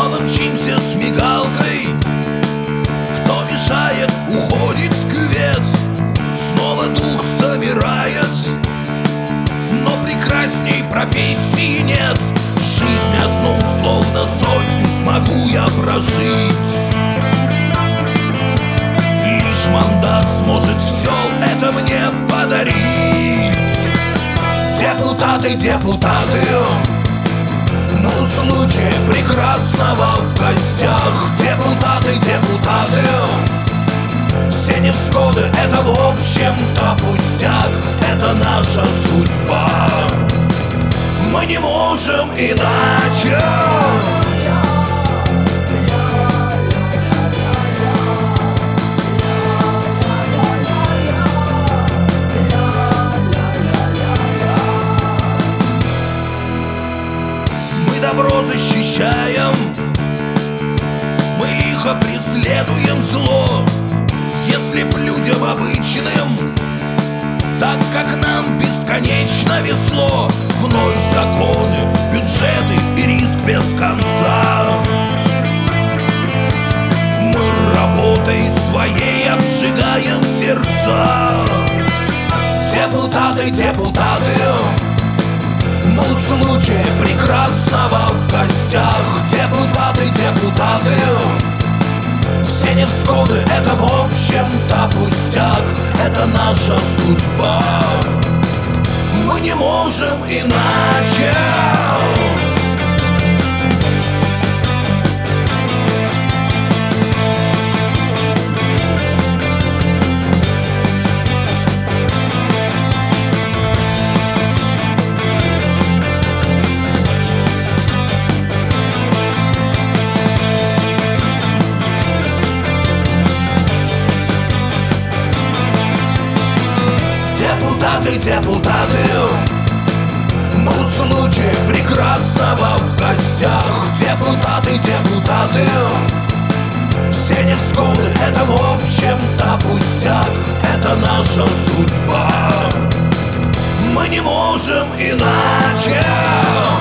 Снова мчимся с мигалкой. Кто мешает, уходит в кювет. Снова дух замирает, но прекрасней профессии нет. Жизнь одну, словно сотню, смогу я прожить. Лишь мандат сможет все это мне подарить. Депутаты, депутаты, ну случай прекрасного в гостях. Депутаты, депутаты, все невзгоды — это в общем-то пустяк. Это наша судьба, мы не можем иначе. Мы добро защищаем, мы лихо преследуем зло. Если б людям обычным, так как нам бесконечно весло, вновь законы, бюджеты и риск без конца. Мы работой своей обжигаем сердца. Депутаты, депутаты, ну случай прекрасного в гостях. Депутаты, депутаты, все невзгоды — это в общем-то пустяк. Это наша судьба, мы не можем иначе. Депутаты, депутаты, ну случай прекрасного в гостях. Депутаты, депутаты, все невзгоды — это в общем-то пустяк. Это наша судьба, мы не можем иначе.